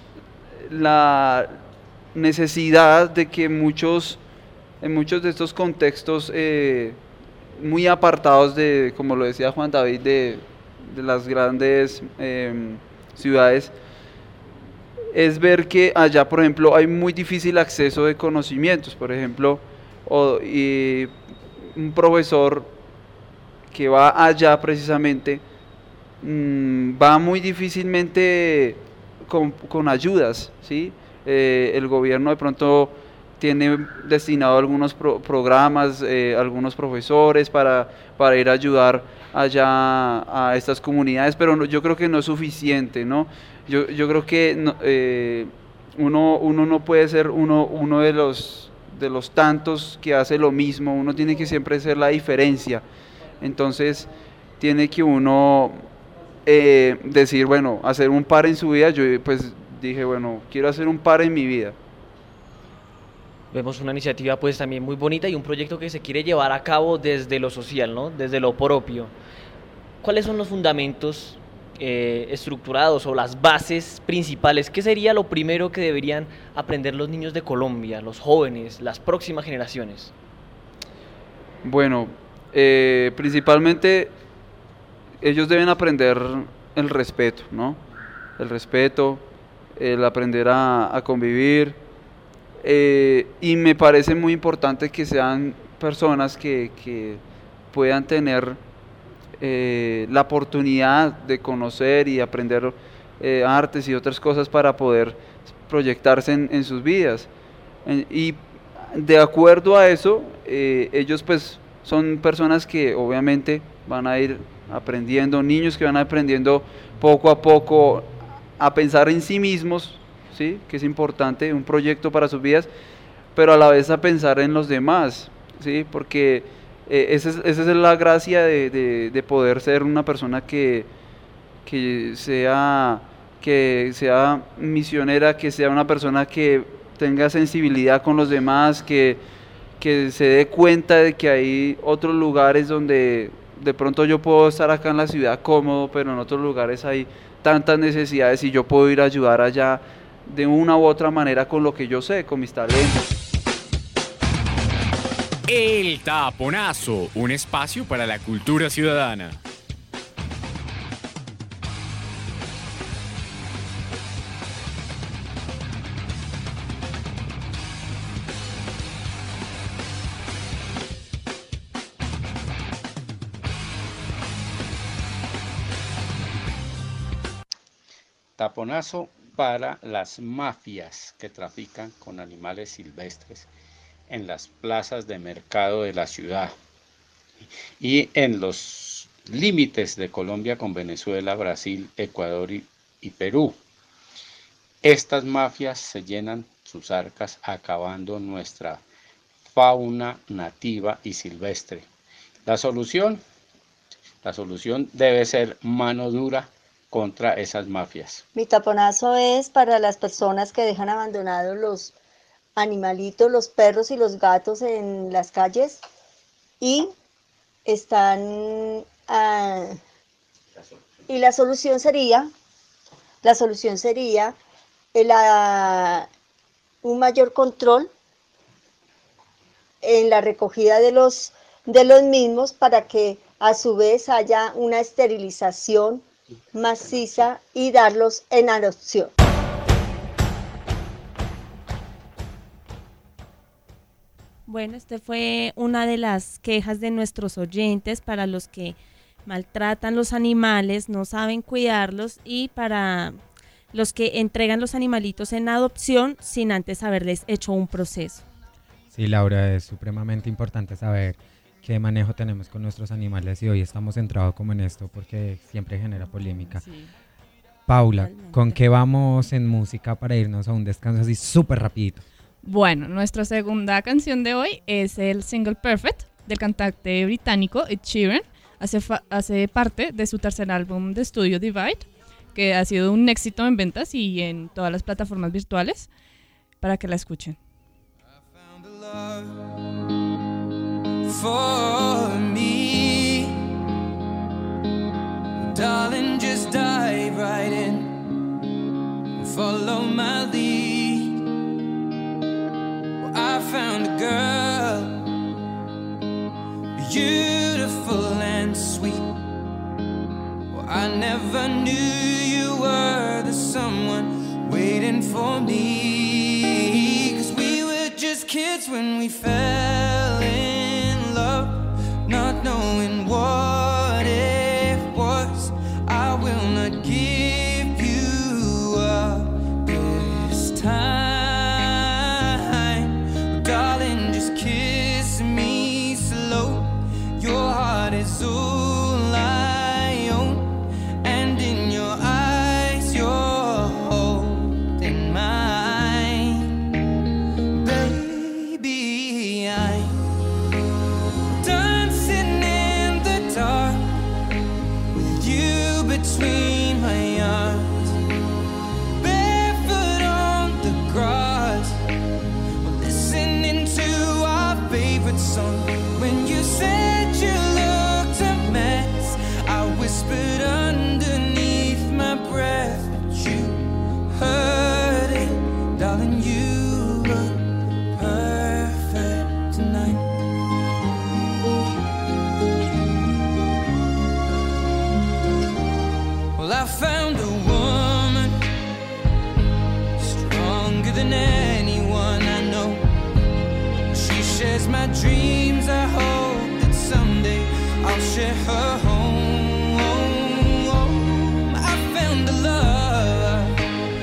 la necesidad de que muchos, en muchos de estos contextos eh, muy apartados de, como lo decía Juan David, de, de las grandes eh, ciudades, es ver que allá, por ejemplo, hay muy difícil acceso de conocimientos. Por ejemplo, o, y un profesor que va allá precisamente mmm, va muy difícilmente con, con ayudas, ¿sí? Eh, el gobierno de pronto tiene destinado algunos pro, programas, eh, algunos profesores para, para ir a ayudar allá a estas comunidades, pero no, yo creo que no es suficiente, ¿no? Yo, yo creo que no, eh, uno, uno no puede ser uno, uno de, los, de los tantos que hace lo mismo, uno tiene que siempre ser la diferencia. Entonces tiene que uno eh, decir, bueno, hacer un par en su vida. Yo pues dije, bueno, quiero hacer un par en mi vida. Vemos una iniciativa pues también muy bonita y un proyecto que se quiere llevar a cabo desde lo social, ¿no? Desde lo propio. ¿Cuáles son los fundamentos eh, estructurados o las bases principales? ¿Qué sería lo primero que deberían aprender los niños de Colombia, los jóvenes, las próximas generaciones? Bueno, eh, principalmente ellos deben aprender el respeto, ¿no? El respeto, el aprender a, a convivir, eh, y me parece muy importante que sean personas que, que puedan tener eh, la oportunidad de conocer y aprender eh, artes y otras cosas para poder proyectarse en, en sus vidas. En, y de acuerdo a eso, eh, ellos pues son personas que obviamente van a ir aprendiendo, niños que van aprendiendo poco a poco a pensar en sí mismos, ¿sí? Que es importante, un proyecto para sus vidas, pero a la vez a pensar en los demás, ¿sí? Porque eh, esa, es, esa es la gracia de, de, de poder ser una persona que, que, sea, que sea misionera, que sea una persona que tenga sensibilidad con los demás, que, que se dé cuenta de que hay otros lugares donde de pronto yo puedo estar acá en la ciudad cómodo, pero en otros lugares hay tantas necesidades y yo puedo ir a ayudar allá de una u otra manera con lo que yo sé, con mis talentos. El Taponazo, un espacio para la cultura ciudadana. Taponazo para las mafias que trafican con animales silvestres en las plazas de mercado de la ciudad y en los límites de Colombia con Venezuela, Brasil, Ecuador y, y Perú. Estas mafias se llenan sus arcas acabando nuestra fauna nativa y silvestre. La solución, la solución debe ser mano dura contra esas mafias. Mi taponazo es para las personas que dejan abandonados los animalitos, los perros y los gatos en las calles y están uh, y la solución sería la solución sería el, uh, un mayor control en la recogida de los de los mismos para que a su vez haya una esterilización maciza y darlos en adopción. Bueno, este fue una de las quejas de nuestros oyentes para los que maltratan los animales, no saben cuidarlos y para los que entregan los animalitos en adopción sin antes haberles hecho un proceso. Sí, Laura, es supremamente importante saber qué manejo tenemos con nuestros animales y hoy estamos centrados como en esto porque siempre genera polémica. Sí. Paula, totalmente. ¿Con qué vamos en música para irnos a un descanso así súper rapidito? Bueno, nuestra segunda canción de hoy es el single Perfect del cantante británico Ed Sheeran. Hace, fa- hace parte de su tercer álbum de estudio Divide, que ha sido un éxito en ventas y en todas las plataformas virtuales, para que la escuchen. For me, darling, just dive right in and follow my lead. Well, I found a girl, beautiful and sweet. Well, I never knew you were the someone waiting for me, 'cause we were just kids when we fell in love, not knowing what it was. I will not give you up this time, darling, just kiss me slow. Your heart is all I own, and in your eyes you're holding mine. Baby, I'm dancing in the dark with you between my arms, barefoot on the grass, listening to our favorite song. When you said you looked a mess, I whispered underneath my breath, but you heard it, darling, you look perfect tonight. Well, I found a woman stronger than anyone I know. She shares my dreams. I hope that someday I'll share her home. I found a love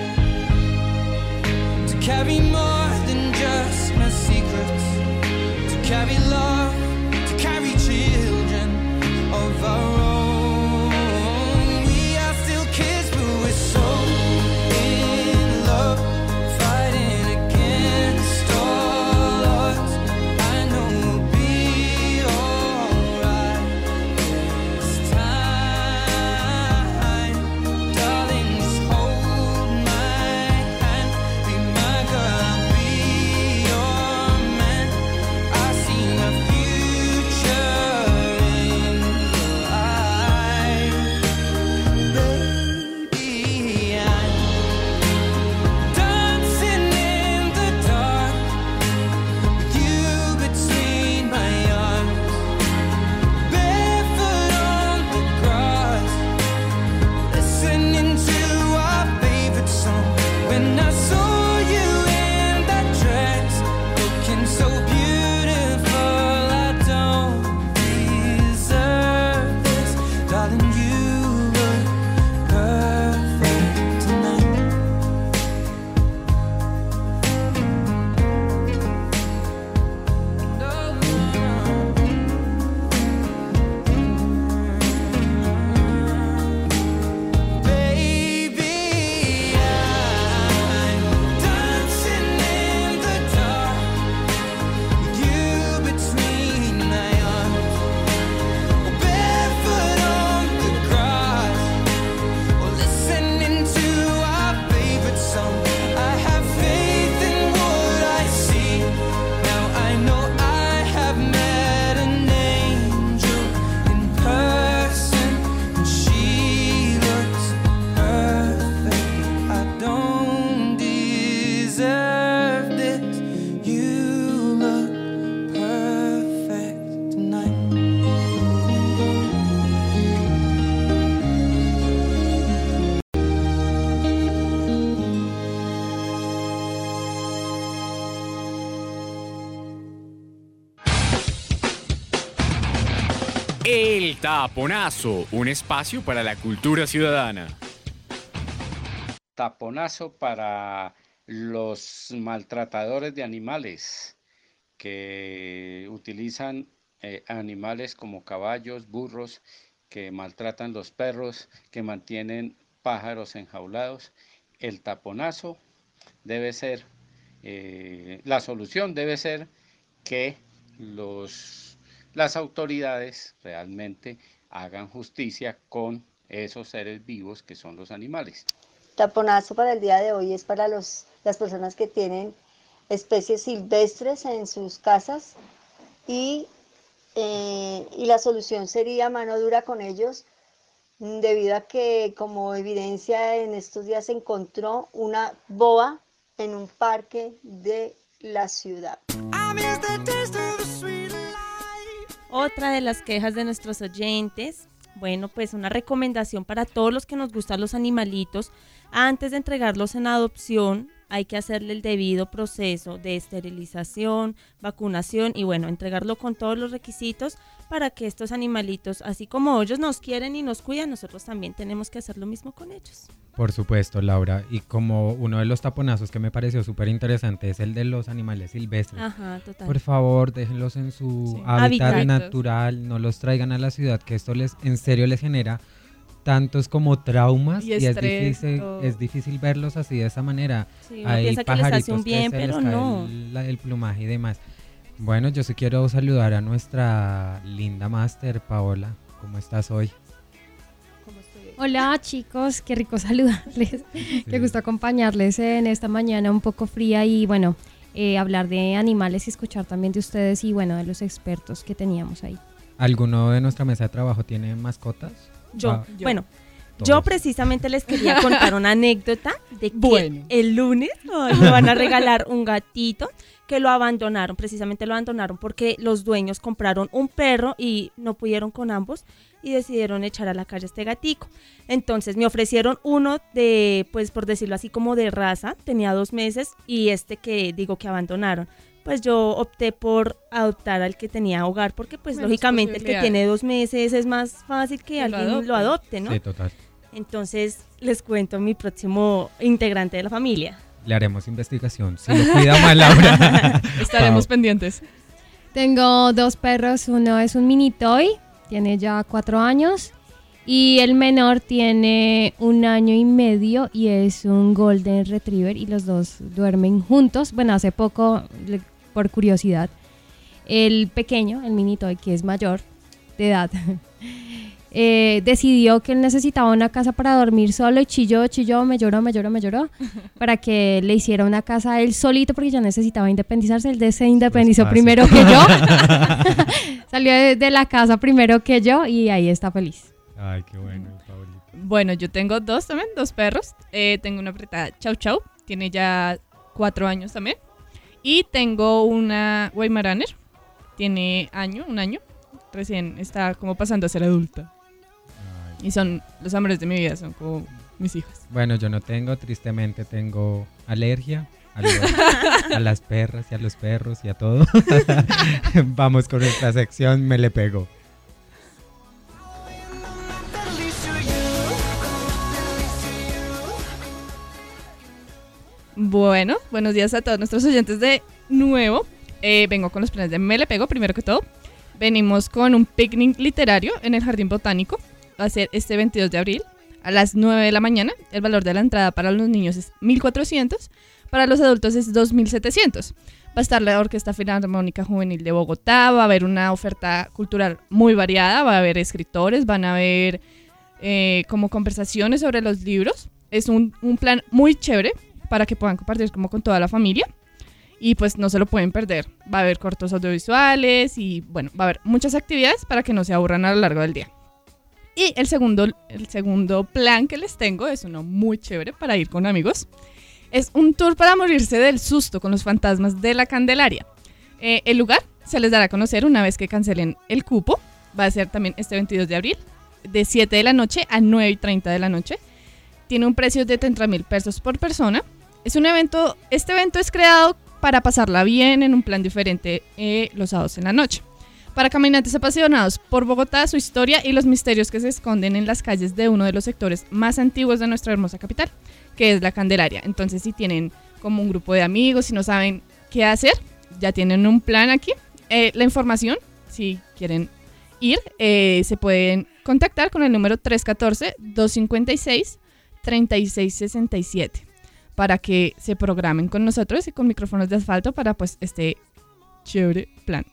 to carry more than just my secrets, to carry love, to carry children of our own. We are still kids, but we're so in love, fighting against all odds. I know we'll be alright this time, darling, just hold my hand, be my girl, I'll be your man. I see my future in your eyes, baby. I'm dancing in the dark with you between my arms, barefoot on the grass, listening to our favorite song. When I saw you in that dress, looking so beautiful, I don't deserve this, darling, you look perfect tonight. Baby, I'm dancing in the dark with you between my arms, barefoot on the grass, or listening to our favorite song. I have faith in what I see. Now I know I have met an angel in person, and she looks perfect. I don't deserve this. You look perfect tonight. El Taponazo, un espacio para la cultura ciudadana. Taponazo para los maltratadores de animales que utilizan eh, animales como caballos, burros, que maltratan los perros, que mantienen pájaros enjaulados. El taponazo debe ser, eh, la solución debe ser que los, las autoridades realmente hagan justicia con esos seres vivos que son los animales. Taponazo para el día de hoy es para los, las personas que tienen especies silvestres en sus casas y, eh, y la solución sería mano dura con ellos, debido a que como evidencia en estos días se encontró una boa en un parque de la ciudad. Otra de las quejas de nuestros oyentes, bueno, pues una recomendación para todos los que nos gustan los animalitos: antes de entregarlos en adopción hay que hacerle el debido proceso de esterilización, vacunación y bueno, entregarlo con todos los requisitos para que estos animalitos, así como ellos nos quieren y nos cuidan, nosotros también tenemos que hacer lo mismo con ellos. Por supuesto, Laura. Y como uno de los taponazos que me pareció súper interesante es el de los animales silvestres. Ajá, total. Por favor, déjenlos en su Sí. hábitat Hábitat. natural, no los traigan a la ciudad, que esto les, en serio les genera tantos como traumas Y y, es estrés, difícil, todo. es difícil verlos así de esa manera. Sí, uno Hay piensa que les hace pajaritos un bien, que se les pero cae no. el, la- el plumaje y demás. Bueno, yo sí quiero saludar a nuestra linda máster, Paola. ¿Cómo estás hoy? Hola chicos, qué rico saludarles, qué gusto acompañarles en esta mañana un poco fría y bueno, eh, hablar de animales y escuchar también de ustedes y bueno, de los expertos que teníamos ahí. ¿Alguno de nuestra mesa de trabajo tiene mascotas? Yo, Ah, bueno, todos. yo precisamente les quería contar una anécdota de que Bueno. el lunes ay, me van a regalar un gatito que lo abandonaron, precisamente lo abandonaron porque los dueños compraron un perro y no pudieron con ambos y decidieron echar a la calle este gatico. Entonces me ofrecieron uno de, pues por decirlo así, como de raza, tenía dos meses, y este que digo que abandonaron. Pues yo opté por adoptar al que tenía hogar, porque pues Menos lógicamente el que posibilidades. tiene dos meses es más fácil que Que lo alguien lo adopten. adopte, ¿no? Sí, total. Entonces les cuento a mi próximo integrante de la familia. Le haremos investigación. Si lo cuida mal, Laura. Estaremos Pau. pendientes. Tengo dos perros, uno es un mini toy, tiene ya cuatro años y el menor tiene un año y medio y es un golden retriever y los dos duermen juntos. Bueno, hace poco, le- por curiosidad, el pequeño, el mini toy, que es mayor de edad, eh, decidió que él necesitaba una casa para dormir solo y chilló, chilló, me lloró, me lloró, me lloró, para que le hiciera una casa a él solito porque ya necesitaba independizarse. Él de- se independizó fácil. primero que yo, salió de, de la casa primero que yo y ahí está feliz. Ay, qué bueno, Paulita. Bueno, yo tengo dos también, dos perros. Eh, tengo una perrita Chau Chau, tiene ya cuatro años también. Y tengo una Weimaraner, tiene año, un año. Recién está como pasando a ser adulta. Y son los amores de mi vida, son como mis hijas. Bueno, yo no tengo, tristemente tengo alergia a, lo- a las perras y a los perros y a todo. Vamos con nuestra sección Me le pego. Bueno, buenos días a todos nuestros oyentes de nuevo. Eh, vengo con los planes de Me le pego, primero que todo. Venimos con un picnic literario en el Jardín Botánico. Va a ser este veintidós de abril a las nueve de la mañana. El valor de la entrada para los niños es mil cuatrocientos, para los adultos es dos mil setecientos. Va a estar la Orquesta Filarmónica Juvenil de Bogotá, va a haber una oferta cultural muy variada, va a haber escritores, van a haber eh, como conversaciones sobre los libros. Es un, un plan muy chévere para que puedan compartir como con toda la familia. Y pues no se lo pueden perder. Va a haber cortos audiovisuales y bueno, va a haber muchas actividades para que no se aburran a lo largo del día. Y el segundo, el segundo plan que les tengo es uno muy chévere para ir con amigos. Es un tour para morirse del susto con los fantasmas de la Candelaria. Eh, el lugar se les dará a conocer una vez que cancelen el cupo. Va a ser también este veintidós de abril, de siete de la noche a nueve y treinta de la noche. Tiene un precio de treinta mil pesos por persona. Es un evento, este evento es creado para pasarla bien en un plan diferente eh, los sábados en la noche. Para caminantes apasionados por Bogotá, su historia y los misterios que se esconden en las calles de uno de los sectores más antiguos de nuestra hermosa capital, que es la Candelaria. Entonces, si tienen como un grupo de amigos y no saben qué hacer, ya tienen un plan aquí. Eh, la información, si quieren ir, eh, se pueden contactar con el número tres uno cuatro, dos cinco seis, tres seis seis siete para que se programen con nosotros y con micrófonos de asfalto para pues este chévere plan.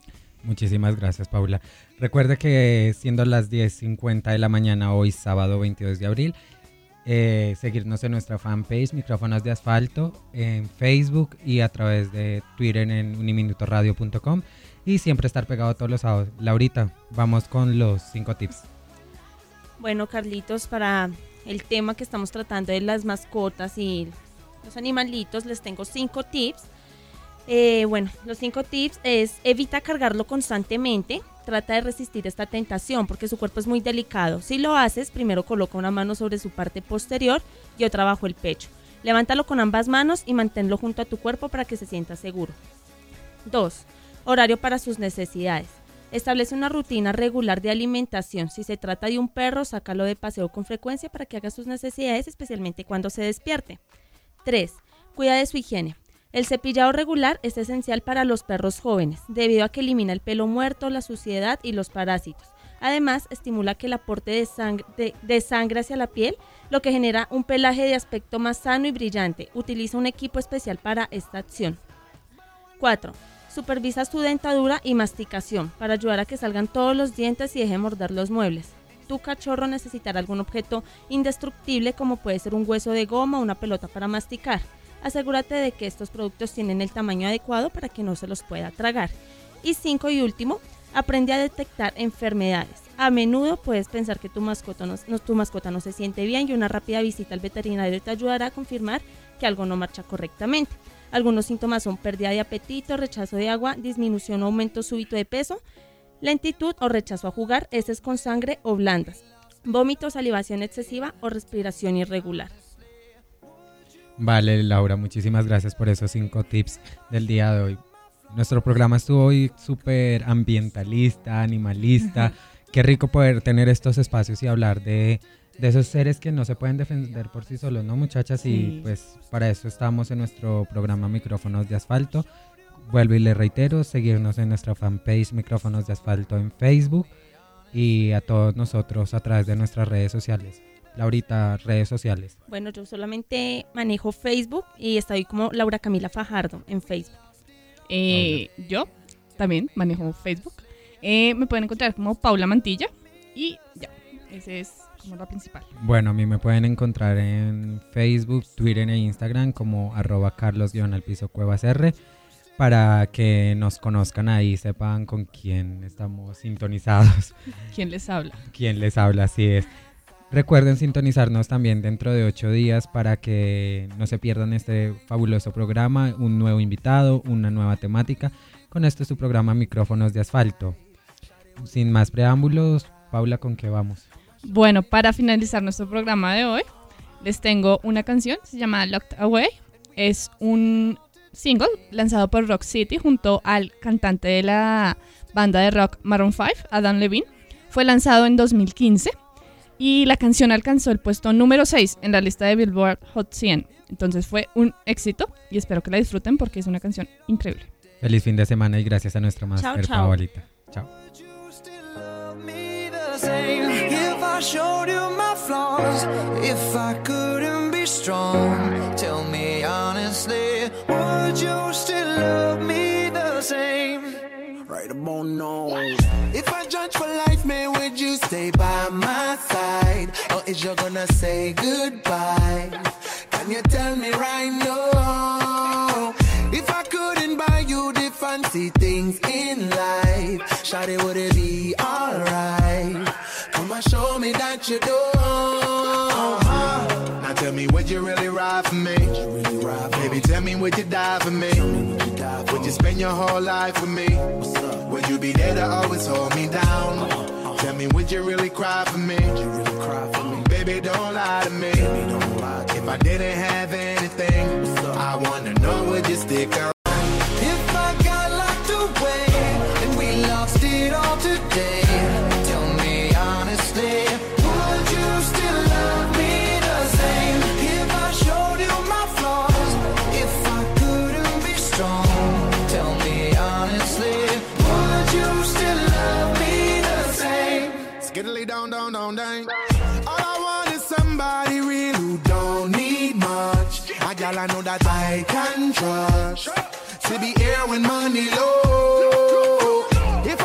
Muchísimas gracias, Paula. Recuerde que siendo las diez cincuenta de la mañana hoy, sábado veintidós de abril, eh, seguirnos en nuestra fanpage Micrófonos de Asfalto, en Facebook y a través de Twitter en uniminutoradio punto com y siempre estar pegado todos los sábados. Laurita, vamos con los cinco tips. Bueno, Carlitos, para el tema que estamos tratando de las mascotas y los animalitos, les tengo cinco tips. Eh, bueno, los cinco tips es: evita cargarlo constantemente, trata de resistir esta tentación porque su cuerpo es muy delicado. Si lo haces, primero coloca una mano sobre su parte posterior y otra bajo el pecho. Levántalo con ambas manos y manténlo junto a tu cuerpo para que se sienta seguro. dos. Horario para sus necesidades. Establece una rutina regular de alimentación. Si se trata de un perro, sácalo de paseo con frecuencia para que haga sus necesidades, especialmente cuando se despierte. tres. Cuida de su higiene. El cepillado regular es esencial para los perros jóvenes, debido a que elimina el pelo muerto, la suciedad y los parásitos. Además, estimula que el aporte de sangre, de, de sangre hacia la piel, lo que genera un pelaje de aspecto más sano y brillante. Utiliza un equipo especial para esta acción. cuatro. Supervisa su dentadura y masticación para ayudar a que salgan todos los dientes y deje morder los muebles. Tu cachorro necesitará algún objeto indestructible como puede ser un hueso de goma o una pelota para masticar. Asegúrate de que estos productos tienen el tamaño adecuado para que no se los pueda tragar. Y cinco y último, aprende a detectar enfermedades. A menudo puedes pensar que tu mascota no, no, tu mascota no se siente bien y una rápida visita al veterinario te ayudará a confirmar que algo no marcha correctamente. Algunos síntomas son pérdida de apetito, rechazo de agua, disminución o aumento súbito de peso, lentitud o rechazo a jugar, heces con sangre o blandas, vómito, salivación excesiva o respiración irregular. Vale, Laura, muchísimas gracias por esos cinco tips del día de hoy. Nuestro programa estuvo hoy súper ambientalista, animalista. Uh-huh. Qué rico poder tener estos espacios y hablar de, de esos seres que no se pueden defender por sí solos, ¿no, muchachas? Sí. Y pues para eso estamos en nuestro programa Micrófonos de Asfalto. Vuelvo y le reitero, seguirnos en nuestra fanpage Micrófonos de Asfalto en Facebook y a todos nosotros a través de nuestras redes sociales. Laurita, redes sociales. Bueno, yo solamente manejo Facebook y estoy como Laura Camila Fajardo en Facebook. Eh, oh, yo también manejo Facebook. Eh, me pueden encontrar como Paula Mantilla y ya, ese es como la principal. Bueno, a mí me pueden encontrar en Facebook, Twitter e Instagram como arroba carlos-cuevasr para que nos conozcan ahí, sepan con quién estamos sintonizados. ¿Quién les habla? ¿Quién les habla? Así es. Recuerden sintonizarnos también dentro de ocho días para que no se pierdan este fabuloso programa, un nuevo invitado, una nueva temática. Con esto es su programa Micrófonos de Asfalto. Sin más preámbulos, Paula, ¿con qué vamos? Bueno, para finalizar nuestro programa de hoy, les tengo una canción, se llama Locked Away. Es un single lanzado por Rock City junto al cantante de la banda de rock Maroon cinco, Adam Levine. Fue lanzado en dos mil quince. Y la canción alcanzó el puesto número seis en la lista de Billboard Hot cien. Entonces fue un éxito y espero que la disfruten porque es una canción increíble. Feliz fin de semana y gracias a nuestra máster favorita. Chao. Right about now. If I judge for life, man, would you stay by my side? Or is you gonna say goodbye? Can you tell me right now? If I couldn't buy you the fancy things in life, shawty, would it be alright? Come and show me that you do. Uh-huh. Now tell me, would you really ride for me? Really ride for Baby, tell me, would you die for me? Would you spend your whole life with me? Would you be there to always hold me down? Uh, uh, Tell me, would you really cry for me? Would you really cry for me? Baby, don't lie to me. Baby, don't lie to if me. I didn't have anything, I wanna know, would you stick around? If I got locked away and we lost it all today, tell me honestly, would you still love me the same? If I showed you my flaws, if I couldn't be strong, tell me honestly, would you still love me the same? Skiddly down, down, down, down. All I want is somebody real who don't need much. A girl I know that I can trust. To be here when money low. If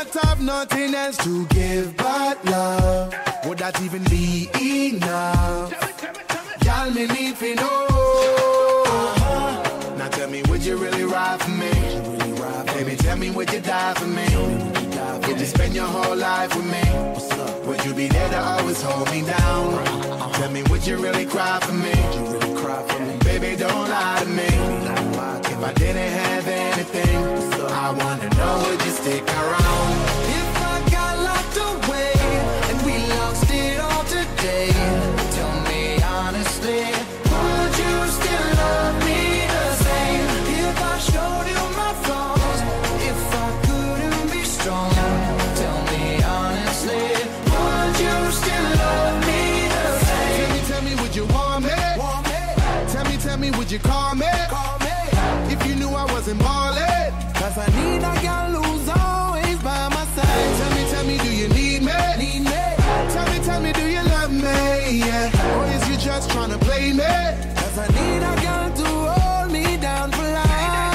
not have nothing else to give but love, would that even be enough? Y'all me need to know. Uh-huh. Now tell me, would you really ride for me? Baby, tell me, would you die for me? Would you spend your whole life with me? Would you be there to always hold me down? Tell me, would you really cry for me? Baby, don't lie to me. If I didn't have anything, I wanna know, would you stick around? If I got locked away and we lost it all today, tell me honestly, would you still love me the same? If I showed you my flaws, if I couldn't be strong, tell me honestly, would you still love me the same? Tell me, tell me, would you want me? Want me? Tell me, tell me, would you call me? Call me. If you knew I wasn't ballin', cause I need a girl who's always by my side. Tell me, tell me, do you need me? Need me? Tell me, tell me, do you love me? Yeah. Or is you just tryna play me? Cause I need a girl to hold me down for life.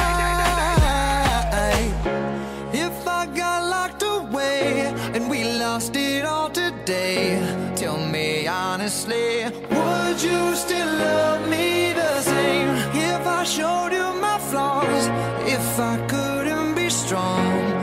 If I got locked away and we lost it all today, tell me honestly, would you still love me the same? If I showed you my flaws, if I couldn't be strong,